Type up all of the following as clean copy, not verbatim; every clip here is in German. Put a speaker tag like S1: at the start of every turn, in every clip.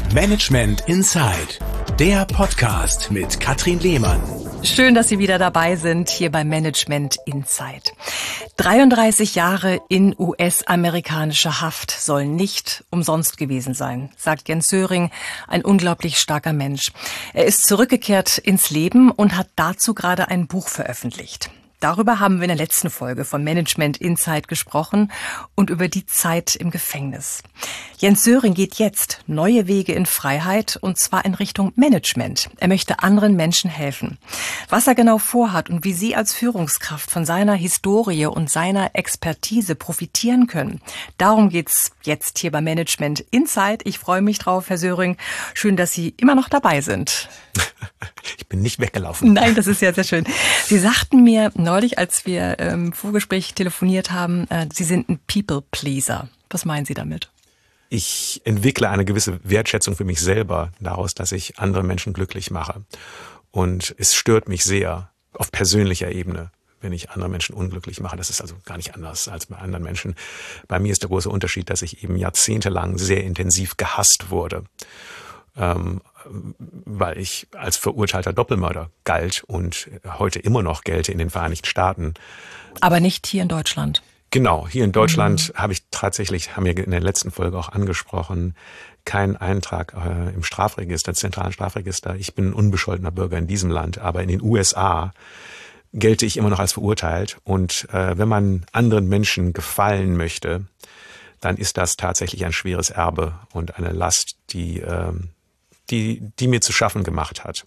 S1: Management Inside, der Podcast mit Katrin Lehmann.
S2: Schön, dass Sie wieder dabei sind hier bei Management Inside. 33 Jahre in US-amerikanischer Haft sollen nicht umsonst gewesen sein, sagt Jens Söring, ein unglaublich starker Mensch. Er ist zurückgekehrt ins Leben und hat dazu gerade ein Buch veröffentlicht. Darüber haben wir in der letzten Folge von Management Inside gesprochen und über die Zeit im Gefängnis. Jens Söring geht jetzt neue Wege in Freiheit und zwar in Richtung Management. Er möchte anderen Menschen helfen. Was er genau vorhat und wie Sie als Führungskraft von seiner Historie und seiner Expertise profitieren können, darum geht's jetzt hier bei Management Inside. Ich freue mich drauf, Herr Söring. Schön, dass Sie immer noch dabei sind.
S3: Ich bin nicht weggelaufen.
S2: Nein, das ist ja sehr schön. Sie sagten mir neulich, als wir im Vorgespräch telefoniert haben, Sie sind ein People-Pleaser. Was meinen Sie damit?
S3: Ich entwickle eine gewisse Wertschätzung für mich selber daraus, dass ich andere Menschen glücklich mache. Und es stört mich sehr auf persönlicher Ebene, wenn ich andere Menschen unglücklich mache. Das ist also gar nicht anders als bei anderen Menschen. Bei mir ist der große Unterschied, dass ich eben jahrzehntelang sehr intensiv gehasst wurde. Weil ich als verurteilter Doppelmörder galt und heute immer noch gelte in den Vereinigten Staaten.
S2: Aber nicht hier in Deutschland.
S3: Genau, hier in Deutschland habe ich tatsächlich, haben wir in der letzten Folge auch angesprochen, keinen Eintrag im Strafregister, zentralen Strafregister. Ich bin ein unbescholtener Bürger in diesem Land, aber in den USA gelte ich immer noch als verurteilt. Und wenn man anderen Menschen gefallen möchte, dann ist das tatsächlich ein schweres Erbe und eine Last, die mir zu schaffen gemacht hat,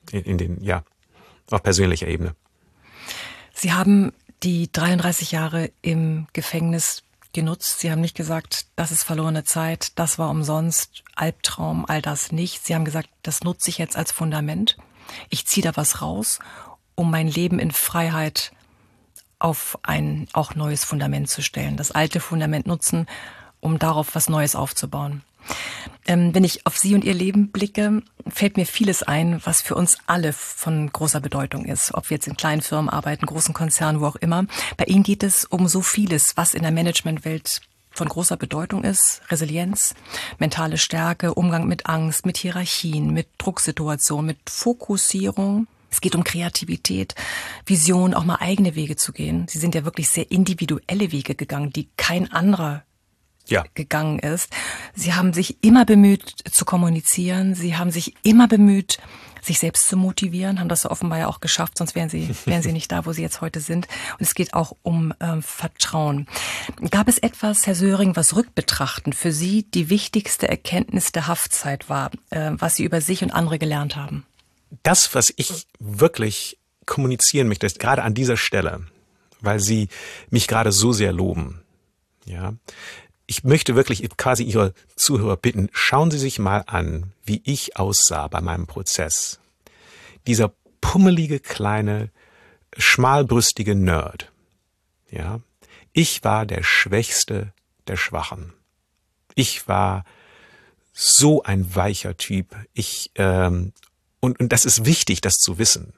S3: auf persönlicher Ebene.
S2: Sie haben die 33 Jahre im Gefängnis genutzt. Sie haben nicht gesagt, das ist verlorene Zeit, das war umsonst, Albtraum, all das nicht. Sie haben gesagt, das nutze ich jetzt als Fundament. Ich ziehe da was raus, um mein Leben in Freiheit auf ein auch neues Fundament zu stellen. Das alte Fundament nutzen, um darauf was Neues aufzubauen. Wenn ich auf Sie und Ihr Leben blicke, fällt mir vieles ein, was für uns alle von großer Bedeutung ist. Ob wir jetzt in kleinen Firmen arbeiten, großen Konzernen, wo auch immer. Bei Ihnen geht es um so vieles, was in der Managementwelt von großer Bedeutung ist. Resilienz, mentale Stärke, Umgang mit Angst, mit Hierarchien, mit Drucksituationen, mit Fokussierung. Es geht um Kreativität, Vision, auch mal eigene Wege zu gehen. Sie sind ja wirklich sehr individuelle Wege gegangen, die kein anderer gegangen ist. Sie haben sich immer bemüht zu kommunizieren. Sie haben sich immer bemüht, sich selbst zu motivieren, haben das offenbar ja auch geschafft, sonst wären Sie nicht da, wo Sie jetzt heute sind. Und es geht auch um Vertrauen. Gab es etwas, Herr Söring, was rückbetrachtend für Sie die wichtigste Erkenntnis der Haftzeit war, was Sie über sich und andere gelernt haben?
S3: Das, was ich wirklich kommunizieren möchte, ist gerade an dieser Stelle, weil Sie mich gerade so sehr loben, ja. Ich möchte wirklich quasi Ihre Zuhörer bitten, schauen Sie sich mal an, wie ich aussah bei meinem Prozess. Dieser pummelige, kleine, schmalbrüstige Nerd. Ja, ich war der Schwächste der Schwachen. Ich war so ein weicher Typ. Und das ist wichtig, das zu wissen.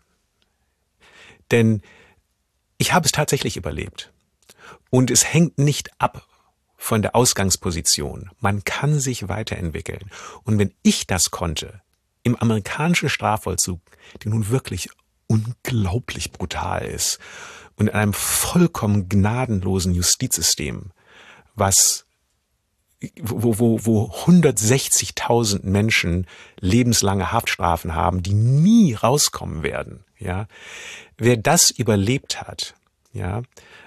S3: Denn ich habe es tatsächlich überlebt. Und es hängt nicht ab von der Ausgangsposition. Man kann sich weiterentwickeln. Und wenn ich das konnte, im amerikanischen Strafvollzug, der nun wirklich unglaublich brutal ist, und in einem vollkommen gnadenlosen Justizsystem, wo 160.000 Menschen lebenslange Haftstrafen haben, die nie rauskommen werden, ja, wer das überlebt hat, ja,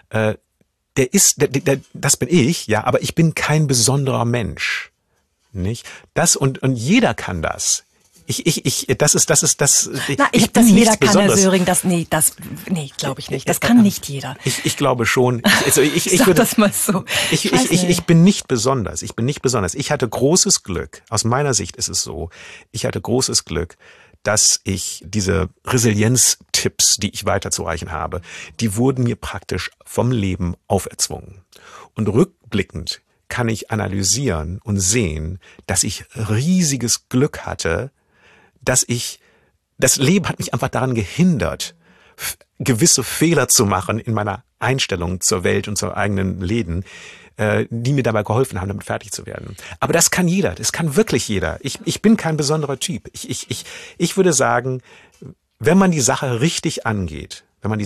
S3: das bin ich, ja, aber ich bin kein besonderer Mensch, nicht? Das und jeder kann das. Das ist das.
S2: Na, das jeder kann, Herr Söring, glaube ich nicht. Das kann nicht jeder.
S3: Ich glaube schon.
S2: Sag das mal so.
S3: Ich bin nicht besonders. Ich bin nicht besonders. Ich hatte großes Glück. Aus meiner Sicht ist es so. Ich hatte großes Glück, dass ich diese Resilienz-Tipps, die ich weiterzureichen habe, die wurden mir praktisch vom Leben auferzwungen. Und rückblickend kann ich analysieren und sehen, dass ich riesiges Glück hatte, das Leben hat mich einfach daran gehindert, gewisse Fehler zu machen in meiner Einstellung zur Welt und zur eigenen Läden, die mir dabei geholfen haben, damit fertig zu werden. Aber das kann jeder, das kann wirklich jeder. Ich bin kein besonderer Typ. Ich würde sagen, wenn man die Sache richtig angeht,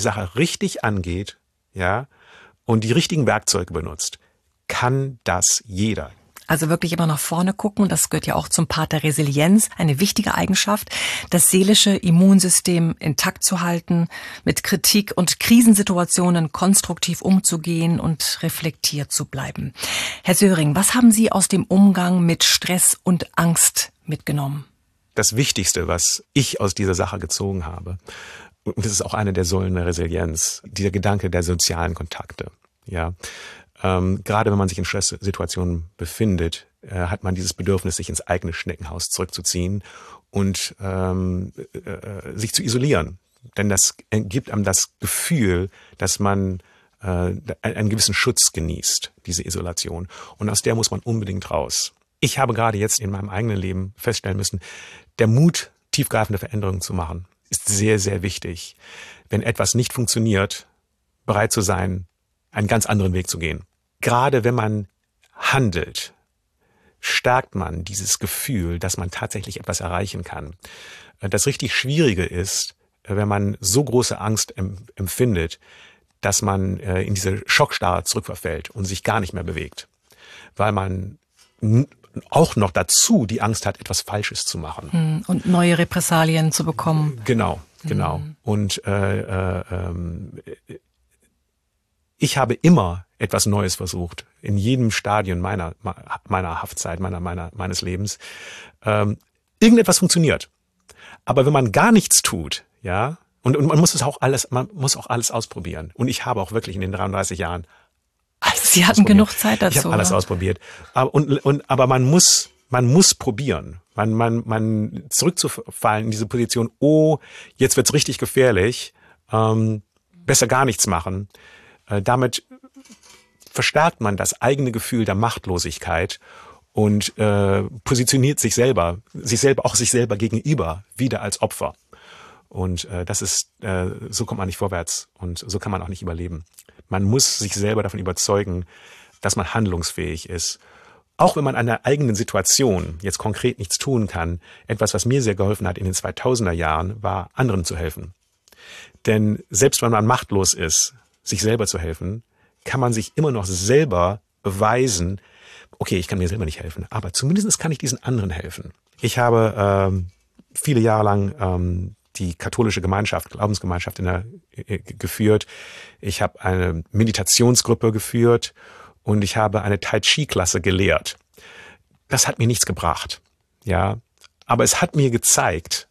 S3: ja, und die richtigen Werkzeuge benutzt, kann das jeder.
S2: Also wirklich immer nach vorne gucken, das gehört ja auch zum Part der Resilienz, eine wichtige Eigenschaft, das seelische Immunsystem intakt zu halten, mit Kritik und Krisensituationen konstruktiv umzugehen und reflektiert zu bleiben. Herr Söring, was haben Sie aus dem Umgang mit Stress und Angst mitgenommen?
S3: Das Wichtigste, was ich aus dieser Sache gezogen habe, und das ist auch eine der Säulen der Resilienz, dieser Gedanke der sozialen Kontakte, ja. Gerade wenn man sich in Stresssituationen befindet, hat man dieses Bedürfnis, sich ins eigene Schneckenhaus zurückzuziehen und sich zu isolieren. Denn das gibt einem das Gefühl, dass man einen gewissen Schutz genießt, diese Isolation. Und aus der muss man unbedingt raus. Ich habe gerade jetzt in meinem eigenen Leben feststellen müssen, der Mut, tiefgreifende Veränderungen zu machen, ist sehr, sehr wichtig. Wenn etwas nicht funktioniert, bereit zu sein, einen ganz anderen Weg zu gehen. Gerade wenn man handelt, stärkt man dieses Gefühl, dass man tatsächlich etwas erreichen kann. Das richtig Schwierige ist, wenn man so große Angst empfindet, dass man in diese Schockstarre zurückverfällt und sich gar nicht mehr bewegt, weil man auch noch dazu die Angst hat, etwas Falsches zu machen.
S2: Und neue Repressalien zu bekommen.
S3: Genau. Und ich habe immer etwas Neues versucht, in jedem Stadium meiner Haftzeit, meines Lebens. Irgendetwas funktioniert. Aber wenn man gar nichts tut, ja, und man muss auch alles ausprobieren. Und ich habe auch wirklich in den 33 Jahren alles
S2: Sie hatten genug Zeit dazu.
S3: Ich habe alles ausprobiert. Aber man muss probieren. Man zurückzufallen in diese Position, oh, jetzt wird's richtig gefährlich, besser gar nichts machen. Damit verstärkt man das eigene Gefühl der Machtlosigkeit und positioniert sich selber gegenüber wieder als Opfer. Und so kommt man nicht vorwärts und so kann man auch nicht überleben. Man muss sich selber davon überzeugen, dass man handlungsfähig ist. Auch wenn man an der eigenen Situation jetzt konkret nichts tun kann, etwas, was mir sehr geholfen hat in den 2000er Jahren, war, anderen zu helfen. Denn selbst wenn man machtlos ist, sich selber zu helfen, kann man sich immer noch selber beweisen, okay, ich kann mir selber nicht helfen, aber zumindest kann ich diesen anderen helfen. Ich habe viele Jahre lang die katholische Glaubensgemeinschaft geführt. Ich habe eine Meditationsgruppe geführt und ich habe eine Tai Chi Klasse gelehrt. Das hat mir nichts gebracht, ja, aber es hat mir gezeigt,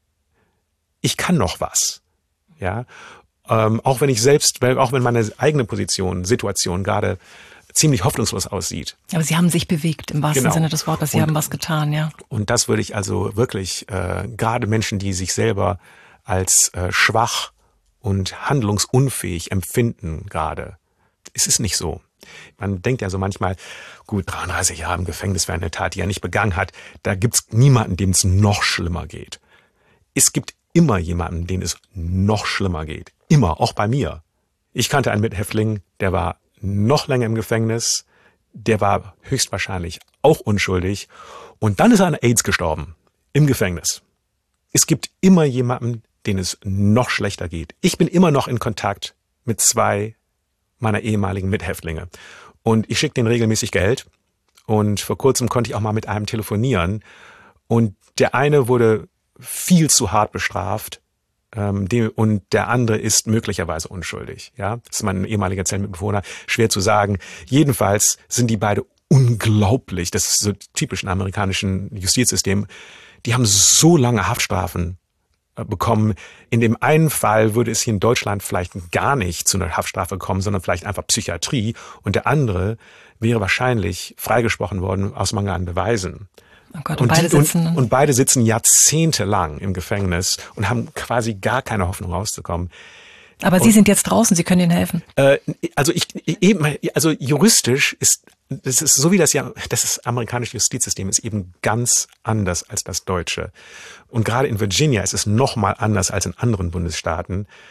S3: ich kann noch was, ja. Auch wenn meine eigene Situation gerade ziemlich hoffnungslos aussieht.
S2: Aber Sie haben sich bewegt, im wahrsten Sinne des Wortes. Sie haben was getan, ja. Und
S3: das würde ich also wirklich, gerade Menschen, die sich selber als schwach und handlungsunfähig empfinden gerade. Es ist nicht so. Man denkt ja so manchmal, gut, 33 Jahre im Gefängnis für eine Tat, die er nicht begangen hat, da gibt's niemanden, dem es noch schlimmer geht. Es gibt immer jemanden, dem es noch schlimmer geht. Immer, auch bei mir. Ich kannte einen Mithäftling, der war noch länger im Gefängnis, der war höchstwahrscheinlich auch unschuldig und dann ist er an AIDS gestorben, im Gefängnis. Es gibt immer jemanden, denen es noch schlechter geht. Ich bin immer noch in Kontakt mit 2 meiner ehemaligen Mithäftlinge und ich schicke denen regelmäßig Geld und vor kurzem konnte ich auch mal mit einem telefonieren und der eine wurde viel zu hart bestraft und der andere ist möglicherweise unschuldig. Ja, das ist mein ehemaliger Zellenmitbewohner. Schwer zu sagen. Jedenfalls sind die beide unglaublich. Das ist so typisch im amerikanischen Justizsystem. Die haben so lange Haftstrafen bekommen. In dem einen Fall würde es hier in Deutschland vielleicht gar nicht zu einer Haftstrafe kommen, sondern vielleicht einfach Psychiatrie. Und der andere wäre wahrscheinlich freigesprochen worden aus Mangel an Beweisen.
S2: Oh Gott, und
S3: beide sitzen jahrzehntelang im Gefängnis und haben quasi gar keine Hoffnung rauszukommen.
S2: Aber Sie sind jetzt draußen, Sie können ihnen helfen.
S3: Also juristisch ist so wie das amerikanische Justizsystem ist eben ganz anders als das deutsche. Und gerade in Virginia ist es noch mal anders als in anderen Bundesstaaten.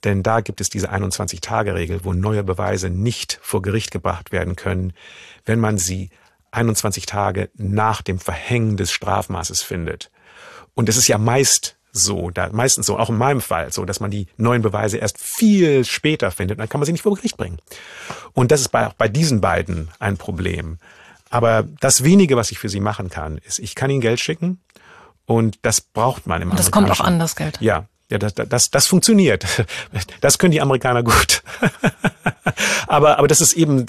S3: Denn da gibt es diese 21-Tage-Regel, wo neue Beweise nicht vor Gericht gebracht werden können, wenn man sie 21 Tage nach dem Verhängen des Strafmaßes findet. Und es ist ja meistens so, auch in meinem Fall so, dass man die neuen Beweise erst viel später findet, dann kann man sie nicht vor Gericht bringen. Und das ist auch bei diesen beiden ein Problem. Aber das Wenige, was ich für sie machen kann, ist, ich kann ihnen Geld schicken und das braucht man im
S2: Und das kommt auch an, das Geld.
S3: Ja, das funktioniert. Das können die Amerikaner gut. Aber es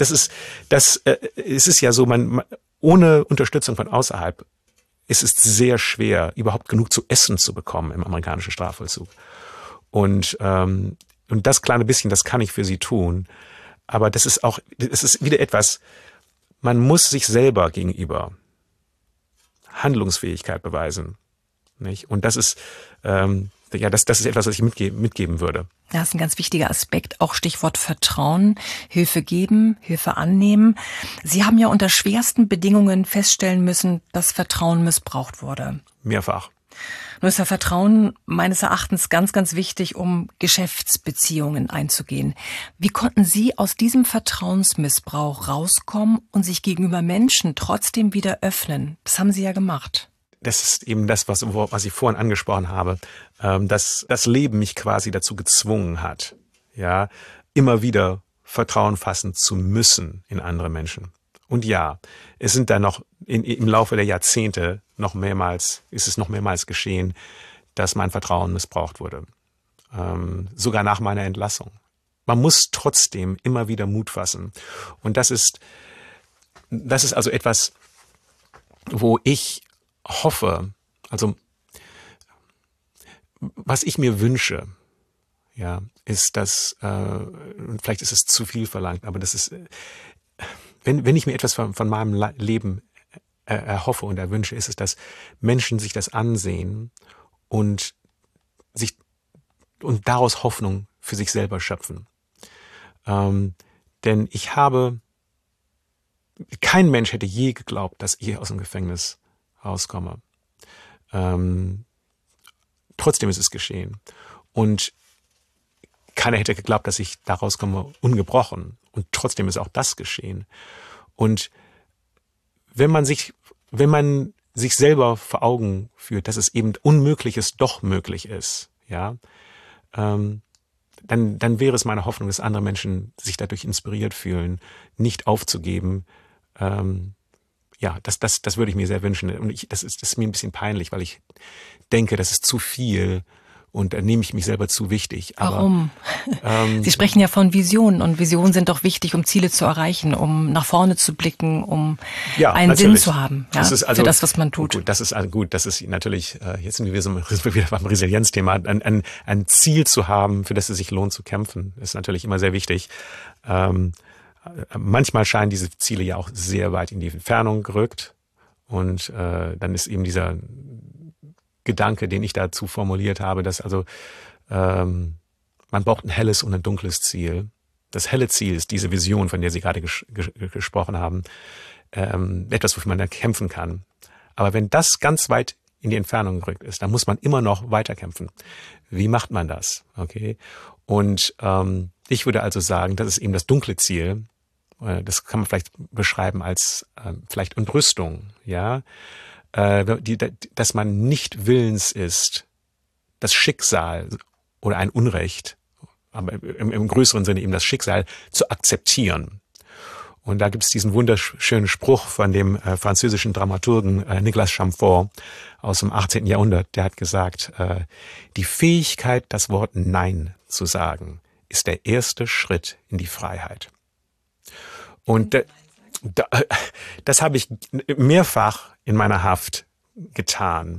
S3: ist ja so, ohne Unterstützung von außerhalb ist es sehr schwer, überhaupt genug zu essen zu bekommen im amerikanischen Strafvollzug. Und das kleine bisschen, das kann ich für sie tun. Aber es ist wieder etwas, man muss sich selber gegenüber Handlungsfähigkeit beweisen. Nicht? Und das ist, das ist etwas, was ich mitgeben würde.
S2: Das ist ein ganz wichtiger Aspekt, auch Stichwort Vertrauen, Hilfe geben, Hilfe annehmen. Sie haben ja unter schwersten Bedingungen feststellen müssen, dass Vertrauen missbraucht wurde.
S3: Mehrfach.
S2: Nur ist ja Vertrauen meines Erachtens ganz, ganz wichtig, um Geschäftsbeziehungen einzugehen. Wie konnten Sie aus diesem Vertrauensmissbrauch rauskommen und sich gegenüber Menschen trotzdem wieder öffnen? Das haben Sie ja gemacht.
S3: Das ist eben das, was ich vorhin angesprochen habe, dass das Leben mich quasi dazu gezwungen hat, ja, immer wieder Vertrauen fassen zu müssen in andere Menschen. Und ja, es sind dann noch im Laufe der Jahrzehnte ist es noch mehrmals geschehen, dass mein Vertrauen missbraucht wurde. Sogar nach meiner Entlassung. Man muss trotzdem immer wieder Mut fassen. Und das ist also etwas, wo ich hoffe, also was ich mir wünsche, ja, ist, dass, vielleicht ist es zu viel verlangt, aber das ist, wenn ich mir etwas von meinem Leben erhoffe und erwünsche, ist es, dass Menschen sich das ansehen und daraus Hoffnung für sich selber schöpfen. Denn kein Mensch hätte je geglaubt, dass ich aus dem Gefängnis rauskomme. Trotzdem ist es geschehen. Und keiner hätte geglaubt, dass ich da rauskomme ungebrochen. Und trotzdem ist auch das geschehen. Und wenn man sich selber vor Augen führt, dass es eben Unmögliches doch möglich ist, ja, dann wäre es meine Hoffnung, dass andere Menschen sich dadurch inspiriert fühlen, nicht aufzugeben. Ja, das würde ich mir sehr wünschen. Und das ist mir ein bisschen peinlich, weil ich denke, das ist zu viel und da nehme ich mich selber zu wichtig.
S2: Warum? Sie sprechen ja von Visionen und Visionen sind doch wichtig, um Ziele zu erreichen, um nach vorne zu blicken, um einen
S3: natürlich.
S2: Sinn zu haben, ja, für das, was man tut.
S3: Gut, das ist natürlich, jetzt sind wir wieder beim Resilienzthema, ein Ziel zu haben, für das es sich lohnt zu kämpfen, ist natürlich immer sehr wichtig. Manchmal scheinen diese Ziele ja auch sehr weit in die Entfernung gerückt und dann ist eben dieser Gedanke, den ich dazu formuliert habe, dass also man braucht ein helles und ein dunkles Ziel. Das helle Ziel ist diese Vision, von der Sie gerade gesprochen haben, etwas, wofür man dann kämpfen kann. Aber wenn das ganz weit in die Entfernung gerückt ist, dann muss man immer noch weiterkämpfen. Wie macht man das? Okay. Und ich würde also sagen, das ist eben das dunkle Ziel. Das kann man vielleicht beschreiben als vielleicht Entrüstung, ja, dass man nicht willens ist, das Schicksal oder ein Unrecht, aber im größeren Sinne eben das Schicksal zu akzeptieren. Und da gibt es diesen wunderschönen Spruch von dem französischen Dramaturgen Nicolas Chamfort aus dem 18. Jahrhundert. Der hat gesagt, die Fähigkeit, das Wort Nein zu sagen, ist der erste Schritt in die Freiheit. Und das habe ich mehrfach in meiner Haft getan.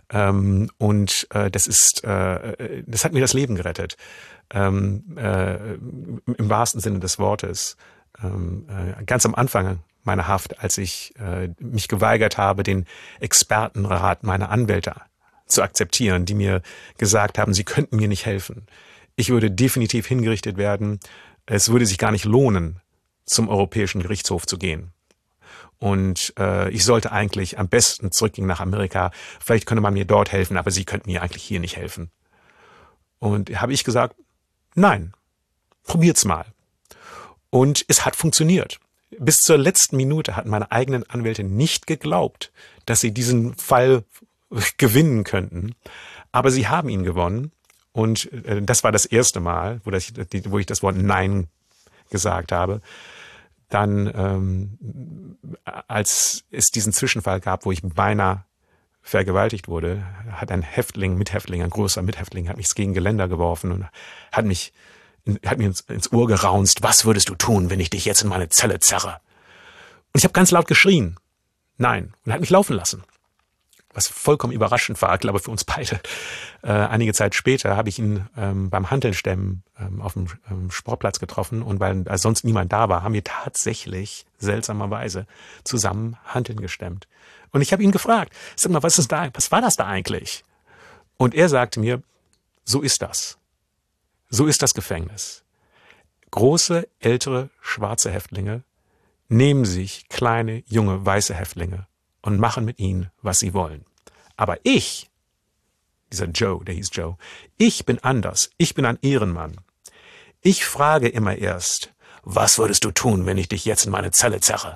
S3: Und das hat mir das Leben gerettet. Im wahrsten Sinne des Wortes. Ganz am Anfang meiner Haft, als ich mich geweigert habe, den Expertenrat meiner Anwälte zu akzeptieren, die mir gesagt haben, sie könnten mir nicht helfen. Ich würde definitiv hingerichtet werden. Es würde sich gar nicht lohnen, zum Europäischen Gerichtshof zu gehen. Und ich sollte eigentlich am besten zurückgehen nach Amerika. Vielleicht könnte man mir dort helfen, aber sie könnten mir eigentlich hier nicht helfen. Und habe ich gesagt, nein, probiert's mal. Und es hat funktioniert. Bis zur letzten Minute hatten meine eigenen Anwälte nicht geglaubt, dass sie diesen Fall gewinnen könnten. Aber sie haben ihn gewonnen. Und das war das erste Mal, wo ich das Wort Nein gesagt habe. Dann, als es diesen Zwischenfall gab, wo ich beinahe vergewaltigt wurde, hat ein Mithäftling, ein großer Mithäftling, hat mich gegen Geländer geworfen und hat mir ins Ohr geraunzt: Was würdest du tun, wenn ich dich jetzt in meine Zelle zerre? Und ich habe ganz laut geschrien: Nein. Und er hat mich laufen lassen. Was vollkommen überraschend war, glaube ich, für uns beide. Einige Zeit später habe ich ihn beim Hantelnstemmen auf dem Sportplatz getroffen, und weil sonst niemand da war, haben wir tatsächlich seltsamerweise zusammen Hanteln gestemmt. Und ich habe ihn gefragt: Sag mal, was war das da eigentlich? Und er sagte mir: So ist das. So ist das Gefängnis. Große, ältere, schwarze Häftlinge nehmen sich kleine, junge, weiße Häftlinge und machen mit ihnen, was sie wollen. Aber ich, dieser Joe, der hieß Joe, ich bin anders. Ich bin ein Ehrenmann. Ich frage immer erst: Was würdest du tun, wenn ich dich jetzt in meine Zelle zerre?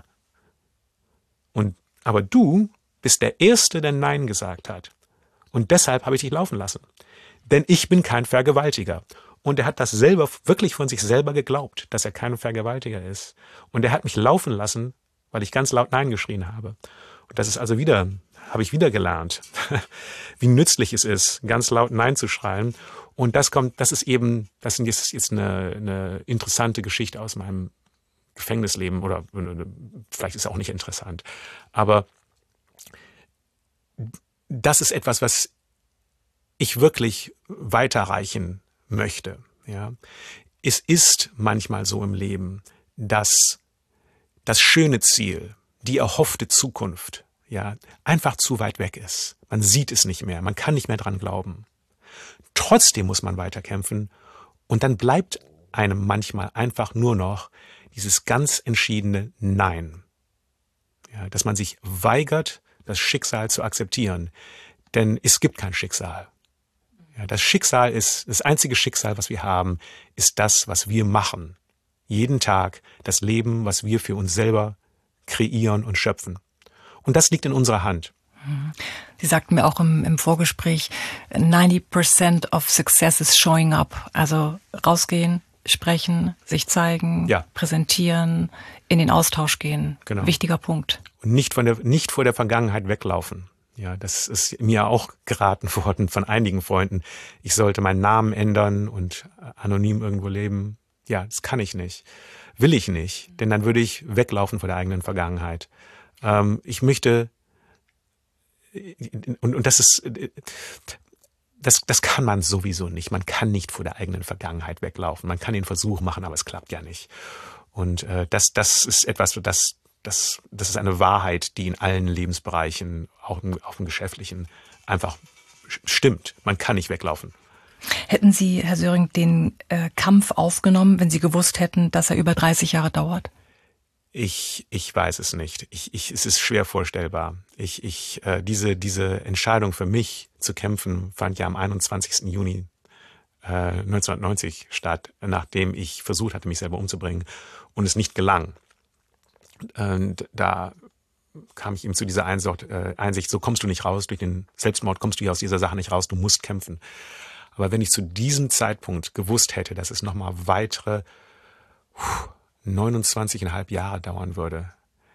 S3: Aber du bist der Erste, der Nein gesagt hat. Und deshalb habe ich dich laufen lassen. Denn ich bin kein Vergewaltiger. Und er hat das selber wirklich von sich selber geglaubt, dass er kein Vergewaltiger ist. Und er hat mich laufen lassen, weil ich ganz laut Nein geschrien habe. Und das ist also habe ich wieder gelernt, wie nützlich es ist, ganz laut Nein zu schreien. Und das ist jetzt eine interessante Geschichte aus meinem Gefängnisleben, oder vielleicht ist es auch nicht interessant. Aber das ist etwas, was ich wirklich weiterreichen möchte. Ja. Es ist manchmal so im Leben, dass das schöne Ziel, die erhoffte Zukunft, ja, einfach zu weit weg ist. Man sieht es nicht mehr, man kann nicht mehr dran glauben. Trotzdem muss man weiterkämpfen, und dann bleibt einem manchmal einfach nur noch dieses ganz entschiedene Nein. Ja, dass man sich weigert, das Schicksal zu akzeptieren. Denn es gibt kein Schicksal. Ja, das einzige Schicksal, was wir haben, ist das, was wir machen. Jeden Tag das Leben, was wir für uns selber kreieren und schöpfen. Und das liegt in unserer Hand.
S2: Sie sagten mir auch im Vorgespräch, 90% of success is showing up. Also rausgehen, sprechen, sich zeigen,
S3: ja,
S2: präsentieren, in den Austausch gehen.
S3: Genau.
S2: Wichtiger Punkt.
S3: Und nicht vor der Vergangenheit weglaufen. Ja, das ist mir auch geraten worden von einigen Freunden. Ich sollte meinen Namen ändern und anonym irgendwo leben. Ja, das kann ich nicht. Will ich nicht, denn dann würde ich weglaufen vor der eigenen Vergangenheit. Ich möchte, und das kann man sowieso nicht. Man kann nicht vor der eigenen Vergangenheit weglaufen. Man kann den Versuch machen, aber es klappt ja nicht. Und das ist etwas, das ist eine Wahrheit, die in allen Lebensbereichen, auch im Geschäftlichen, einfach stimmt. Man kann nicht weglaufen.
S2: Hätten Sie, Herr Söring, den Kampf aufgenommen, wenn Sie gewusst hätten, dass er über 30 Jahre dauert?
S3: Ich weiß es nicht. Es ist schwer vorstellbar. Diese Entscheidung für mich zu kämpfen fand ja am 21. Juni 1990 statt, nachdem ich versucht hatte, mich selber umzubringen und es nicht gelang. Und da kam ich ihm zu dieser Einsicht, so kommst du nicht raus, durch den Selbstmord kommst du hier aus dieser Sache nicht raus, du musst kämpfen. Aber wenn ich zu diesem Zeitpunkt gewusst hätte, dass es nochmal weitere 29,5 Jahre dauern würde,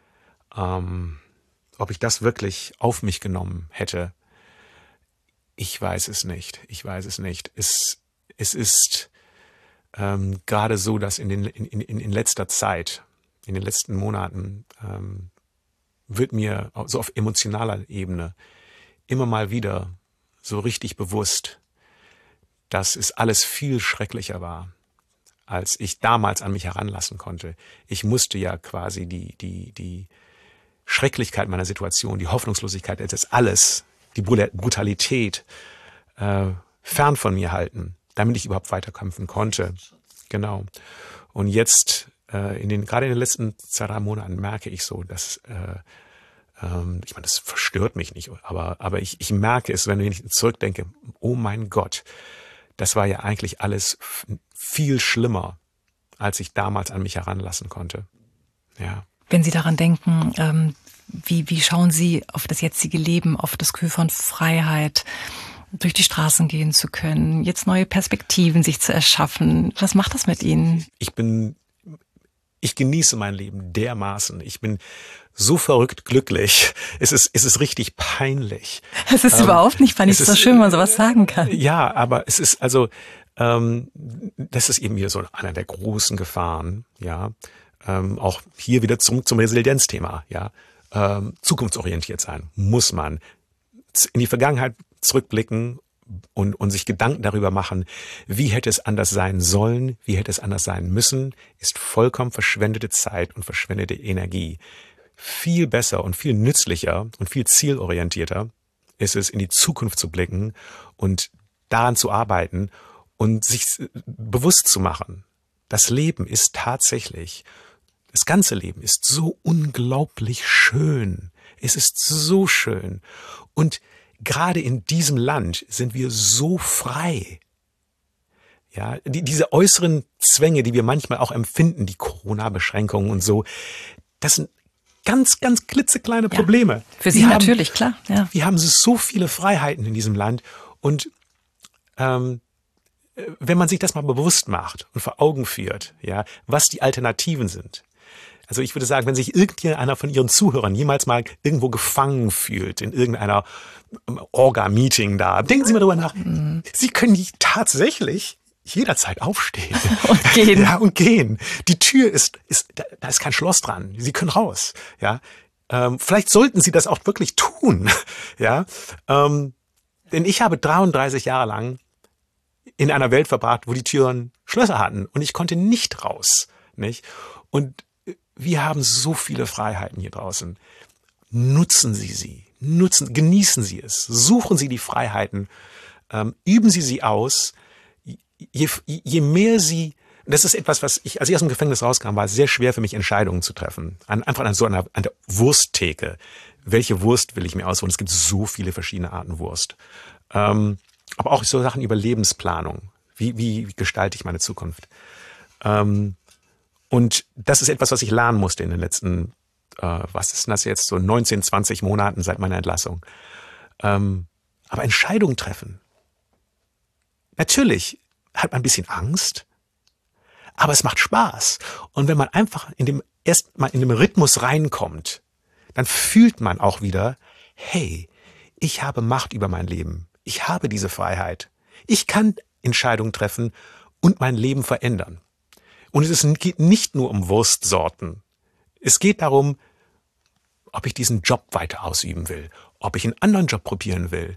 S3: ob ich das wirklich auf mich genommen hätte, ich weiß es nicht. Es ist gerade so, dass in letzter Zeit, in den letzten Monaten, wird mir so auf emotionaler Ebene immer mal wieder so richtig bewusst, dass es alles viel schrecklicher war, als ich damals an mich heranlassen konnte. Ich musste ja quasi die Schrecklichkeit meiner Situation, die Hoffnungslosigkeit, das alles, die Brutalität fern von mir halten, damit ich überhaupt weiterkämpfen konnte. Genau. Und jetzt, gerade in den letzten 2-3 Monaten merke ich so, dass, ich meine, das verstört mich nicht, aber ich merke es, wenn ich zurückdenke, oh mein Gott, das war ja eigentlich alles viel schlimmer, als ich damals an mich heranlassen konnte. Ja.
S2: Wenn Sie daran denken, wie schauen Sie auf das jetzige Leben, auf das Gefühl von Freiheit, durch die Straßen gehen zu können, jetzt neue Perspektiven sich zu erschaffen? Was macht das mit Ihnen?
S3: Ich genieße mein Leben dermaßen. Ich bin so verrückt glücklich. Es ist richtig peinlich.
S2: Es ist überhaupt nicht peinlich. Es ist so schön, wenn man sowas sagen kann.
S3: Ja, aber es ist das ist eben hier so einer der großen Gefahren, ja. Auch hier wieder zum Resilienzthema, ja. Zukunftsorientiert sein, muss man. In die Vergangenheit zurückblicken und sich Gedanken darüber machen, wie hätte es anders sein sollen, wie hätte es anders sein müssen, ist vollkommen verschwendete Zeit und verschwendete Energie. Viel besser und viel nützlicher und viel zielorientierter ist es, in die Zukunft zu blicken und daran zu arbeiten und sich bewusst zu machen. Das Leben ist tatsächlich, das ganze Leben ist so unglaublich schön. Es ist so schön. Und gerade in diesem Land sind wir so frei. Ja, diese äußeren Zwänge, die wir manchmal auch empfinden, die Corona-Beschränkungen und so, das sind ganz, ganz klitzekleine Probleme.
S2: Für Sie natürlich, klar. Ja.
S3: Wir haben so viele Freiheiten in diesem Land und wenn man sich das mal bewusst macht und vor Augen führt, ja, was die Alternativen sind. Also ich würde sagen, wenn sich irgendeiner von Ihren Zuhörern jemals mal irgendwo gefangen fühlt, in irgendeiner Orga-Meeting da, denken Sie mal drüber nach. Sie können tatsächlich jederzeit aufstehen.
S2: Und gehen.
S3: Ja, und gehen. Die Tür da ist kein Schloss dran. Sie können raus. Ja, vielleicht sollten Sie das auch wirklich tun. Ja, denn ich habe 33 Jahre lang in einer Welt verbracht, wo die Türen Schlösser hatten und ich konnte nicht raus, nicht? Und wir haben so viele Freiheiten hier draußen. Nutzen Sie sie. Genießen Sie es. Suchen Sie die Freiheiten. Üben Sie sie aus. Je mehr Sie, das ist etwas, was als ich aus dem Gefängnis rauskam, war es sehr schwer für mich, Entscheidungen zu treffen. Einfach an der Wursttheke. Welche Wurst will ich mir aussuchen? Es gibt so viele verschiedene Arten Wurst. Aber auch so Sachen über Lebensplanung. Wie gestalte ich meine Zukunft? Und das ist etwas, was ich lernen musste in den letzten, was ist denn das jetzt, so 19, 20 Monaten seit meiner Entlassung. Aber Entscheidungen treffen. Natürlich hat man ein bisschen Angst, aber es macht Spaß. Und wenn man einfach erstmal in dem Rhythmus reinkommt, dann fühlt man auch wieder, hey, ich habe Macht über mein Leben. Ich habe diese Freiheit. Ich kann Entscheidungen treffen und mein Leben verändern. Und geht nicht nur um Wurstsorten. Es geht darum, ob ich diesen Job weiter ausüben will, ob ich einen anderen Job probieren will.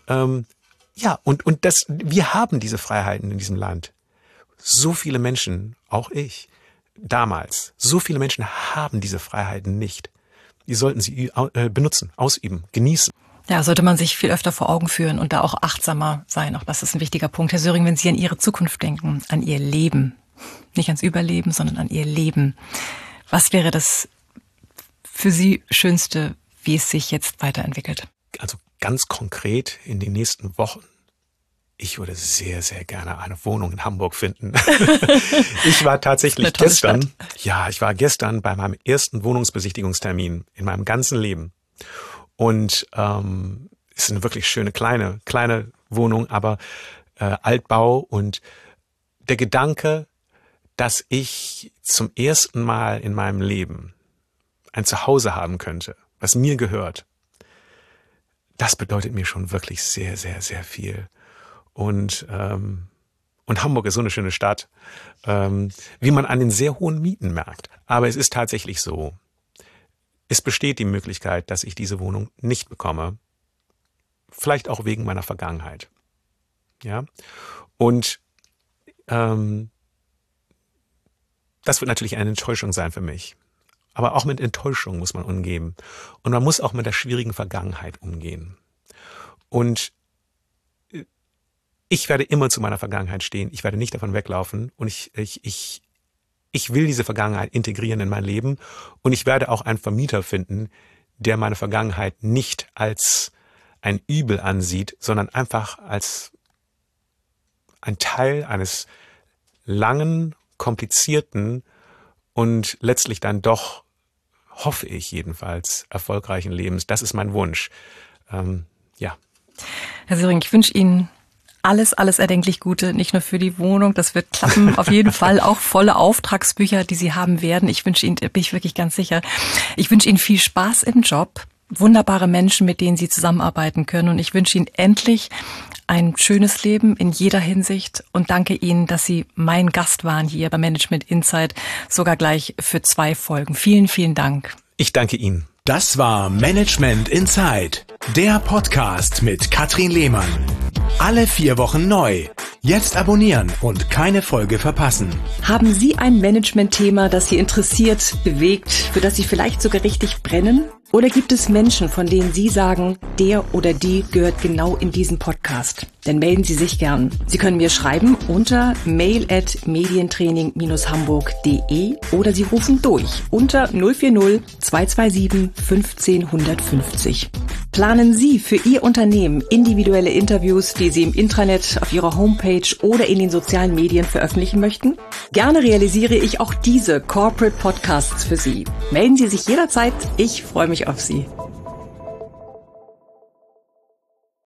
S3: Wir haben diese Freiheiten in diesem Land. So viele Menschen, auch ich, damals, so viele Menschen haben diese Freiheiten nicht. Die sollten sie benutzen, ausüben, genießen.
S2: Ja, sollte man sich viel öfter vor Augen führen und da auch achtsamer sein. Auch das ist ein wichtiger Punkt. Herr Söring, wenn Sie an Ihre Zukunft denken, an Ihr Leben, nicht ans Überleben, sondern an Ihr Leben. Was wäre das für Sie Schönste, wie es sich jetzt weiterentwickelt?
S3: Also ganz konkret in den nächsten Wochen. Ich würde sehr, sehr gerne eine Wohnung in Hamburg finden. Ich war tatsächlich gestern bei meinem ersten Wohnungsbesichtigungstermin in meinem ganzen Leben. Und es ist eine wirklich schöne kleine Wohnung, aber Altbau. Und der Gedanke, dass ich zum ersten Mal in meinem Leben ein Zuhause haben könnte, was mir gehört, das bedeutet mir schon wirklich sehr, sehr, sehr viel. Und Hamburg ist so eine schöne Stadt, wie man an den sehr hohen Mieten merkt. Aber es ist tatsächlich so, es besteht die Möglichkeit, dass ich diese Wohnung nicht bekomme. Vielleicht auch wegen meiner Vergangenheit. Ja. Und das wird natürlich eine Enttäuschung sein für mich. Aber auch mit Enttäuschung muss man umgehen. Und man muss auch mit der schwierigen Vergangenheit umgehen. Und ich werde immer zu meiner Vergangenheit stehen. Ich werde nicht davon weglaufen. Und ich will diese Vergangenheit integrieren in mein Leben. Und ich werde auch einen Vermieter finden, der meine Vergangenheit nicht als ein Übel ansieht, sondern einfach als ein Teil eines langen, komplizierten und letztlich dann doch, hoffe ich jedenfalls, erfolgreichen Lebens. Das ist mein Wunsch. Ja.
S2: Herr Söring, ich wünsche Ihnen alles erdenklich Gute, nicht nur für die Wohnung, das wird klappen, auf jeden Fall auch volle Auftragsbücher, die Sie haben werden. Ich wünsche Ihnen, bin ich wirklich ganz sicher, ich wünsche Ihnen viel Spaß im Job, wunderbare Menschen, mit denen Sie zusammenarbeiten können und ich wünsche Ihnen endlich ein schönes Leben in jeder Hinsicht und danke Ihnen, dass Sie mein Gast waren hier bei Management Insight, sogar gleich für 2 Folgen. Vielen, vielen Dank.
S3: Ich danke Ihnen.
S1: Das war Management Insight, der Podcast mit Katrin Lehmann. Alle 4 Wochen neu. Jetzt abonnieren und keine Folge verpassen.
S2: Haben Sie ein Management-Thema, das Sie interessiert, bewegt, für das Sie vielleicht sogar richtig brennen? Oder gibt es Menschen, von denen Sie sagen, der oder die gehört genau in diesen Podcast? Dann melden Sie sich gern. Sie können mir schreiben unter mail@medientraining-hamburg.de oder Sie rufen durch unter 040 227 15 150. Planen Sie für Ihr Unternehmen individuelle Interviews, die Sie im Intranet, auf Ihrer Homepage oder in den sozialen Medien veröffentlichen möchten? Gerne realisiere ich auch diese Corporate Podcasts für Sie. Melden Sie sich jederzeit. Ich freue mich auf Sie.